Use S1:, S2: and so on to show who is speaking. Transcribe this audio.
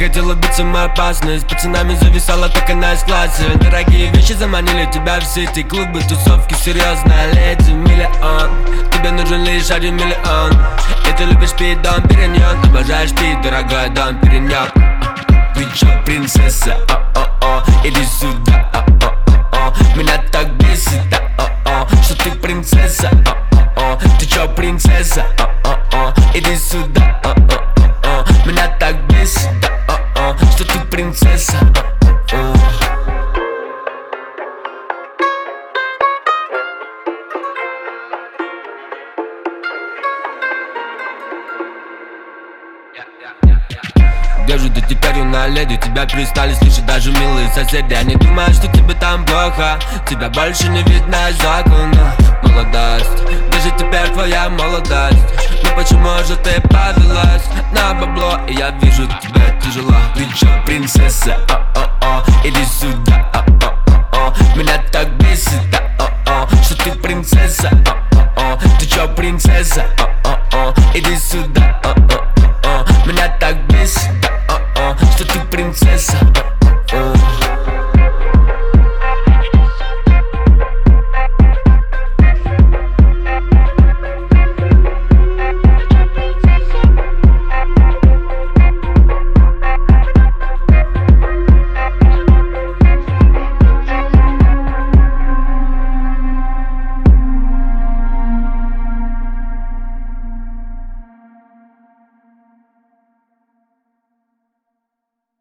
S1: хотела быть самой опасной, с пацанами зависала, как она из класса. Дорогие вещи заманили тебя в сети, клубы, тусовки, серьезная леди. Миллион, тебе нужен лишь 1 миллион. И ты любишь пить Дом Периньон, обожаешь пить дорогой Дом Периньон. Ты чё, принцесса, иди сюда, меня так бесит, что ты принцесса, ты чё, принцесса, иди сюда, меня так бесит, что ты принцесса. Где же ты теперь, юная леди? Тебя перестали слышать даже милые соседи. Они думают, что тебе там плохо, тебя больше не видно из окна. Молодость, где же теперь твоя молодость? Ну почему же ты повелась на бабло? И я вижу, тебе тяжело. Ты чё, принцесса, иди сюда, меня так бесит, что ты принцесса, ты чё, принцесса,